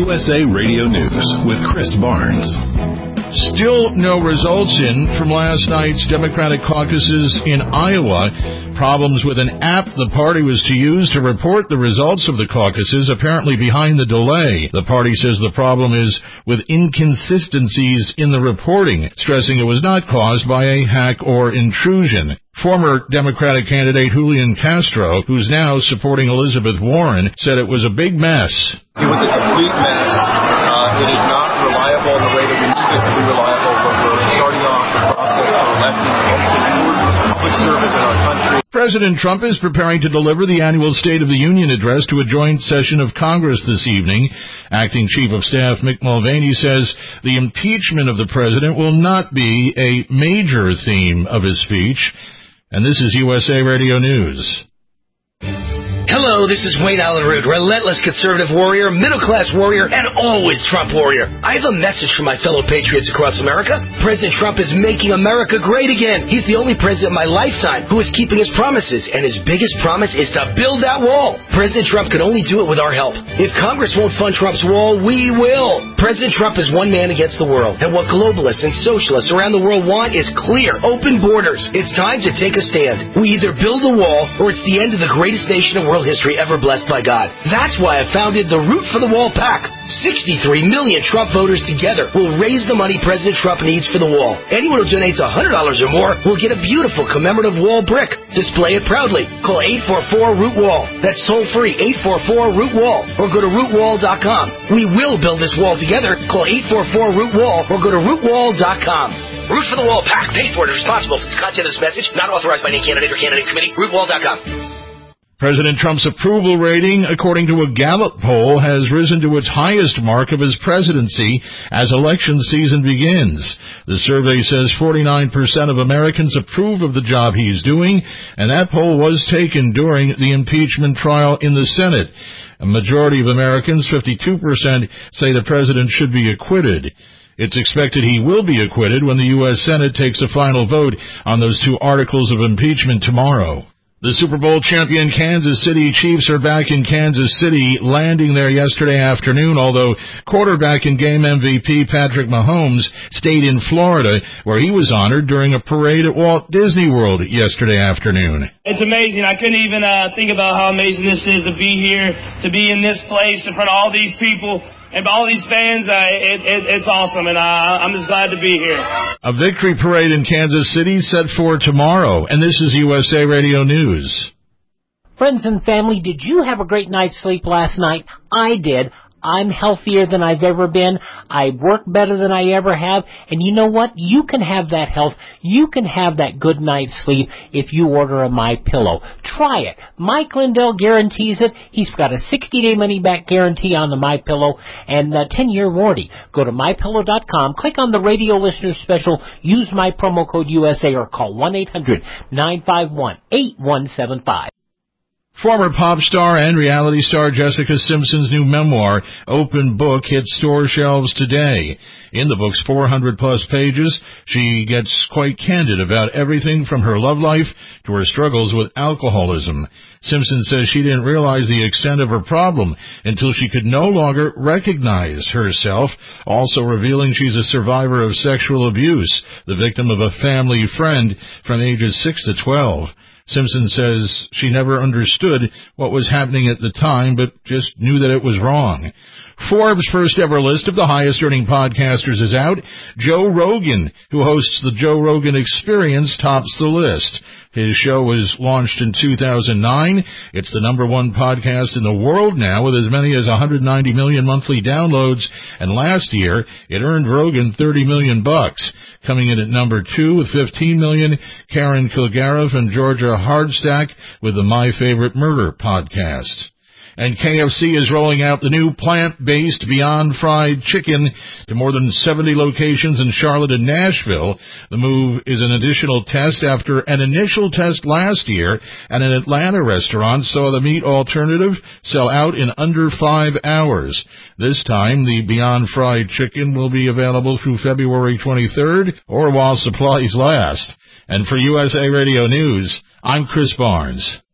USA Radio News with Chris Barnes. Still no results in from last night's Democratic caucuses in Iowa. Problems with an app the party was to use to report the results of the caucuses apparently behind the delay. The party says the problem is with inconsistencies in the reporting, stressing it was not caused by a hack or intrusion. Former Democratic candidate Julian Castro, who's now supporting Elizabeth Warren, said it was a big mess. It was a complete mess. It is not reliable in the way that we need this to be reliable when we're starting off the process of electing the most important public servant in our country. President Trump is preparing to deliver the annual State of the Union address to a joint session of Congress this evening. Acting Chief of Staff Mick Mulvaney says the impeachment of the president will not be a major theme of his speech. And this is USA Radio News. Hello, this is Wayne Allen Root, relentless conservative warrior, middle-class warrior, and always Trump warrior. I have a message for my fellow patriots across America. President Trump is making America great again. He's the only president in my lifetime who is keeping his promises, and his biggest promise is to build that wall. President Trump can only do it with our help. If Congress won't fund Trump's wall, we will. President Trump is one man against the world, and what globalists and socialists around the world want is clear, open borders. It's time to take a stand. We either build a wall, or it's the end of the greatest nation in world history ever blessed by God. That's why I founded the Root for the Wall PAC. 63 million Trump voters together will raise the money President Trump needs for the wall. Anyone who donates $100 or more will get a beautiful commemorative wall brick. Display it proudly. Call 844-ROOT-WALL. That's toll-free, 844-ROOT-WALL. Or go to rootwall.com. We will build this wall together. Call 844-ROOT-WALL or go to rootwall.com. Root for the Wall PAC. Paid for and responsible for the content of this message. Not authorized by any candidate or candidates committee. rootwall.com. President Trump's approval rating, according to a Gallup poll, has risen to its highest mark of his presidency as election season begins. The survey says 49% of Americans approve of the job he's doing, and that poll was taken during the impeachment trial in the Senate. A majority of Americans, 52%, say the president should be acquitted. It's expected he will be acquitted when the U.S. Senate takes a final vote on those two articles of impeachment tomorrow. The Super Bowl champion Kansas City Chiefs are back in Kansas City, landing there yesterday afternoon, although quarterback and game MVP Patrick Mahomes stayed in Florida, where he was honored during a parade at Walt Disney World yesterday afternoon. It's amazing. I couldn't even think about how amazing this is to be here, to be in this place in front of all these people. And all these fans, it's awesome, and I'm just glad to be here. A victory parade in Kansas City set for tomorrow, and this is USA Radio News. Friends and family, did you have a great night's sleep last night? I did. I'm healthier than I've ever been. I work better than I ever have. And you know what? You can have that health. You can have that good night's sleep if you order a MyPillow. Try it. Mike Lindell guarantees it. He's got a 60-day money-back guarantee on the MyPillow and a 10-year warranty. Go to MyPillow.com, click on the radio listener special, use my promo code USA, or call 1-800-951-8175. Former pop star and reality star Jessica Simpson's new memoir, Open Book, hits store shelves today. In the book's 400-plus pages, she gets quite candid about everything from her love life to her struggles with alcoholism. Simpson says she didn't realize the extent of her problem until she could no longer recognize herself, also revealing she's a survivor of sexual abuse, the victim of a family friend from ages 6 to 12. Simpson says she never understood what was happening at the time, but just knew that it was wrong. Forbes' first ever list of the highest earning podcasters is out. Joe Rogan, who hosts the Joe Rogan Experience, tops the list. His show was launched in 2009. It's the number one podcast in the world now, with as many as 190 million monthly downloads. And last year, it earned Rogan $30 million. Coming in at number 2 with 15 million, Karen Kilgariff and Georgia Hardstack with the My Favorite Murder podcast. And KFC is rolling out the new plant-based Beyond Fried Chicken to more than 70 locations in Charlotte and Nashville. The move is an additional test after an initial test last year at an Atlanta restaurant saw the meat alternative sell out in under 5 hours. This time, the Beyond Fried Chicken will be available through February 23rd or while supplies last. And for USA Radio News, I'm Chris Barnes.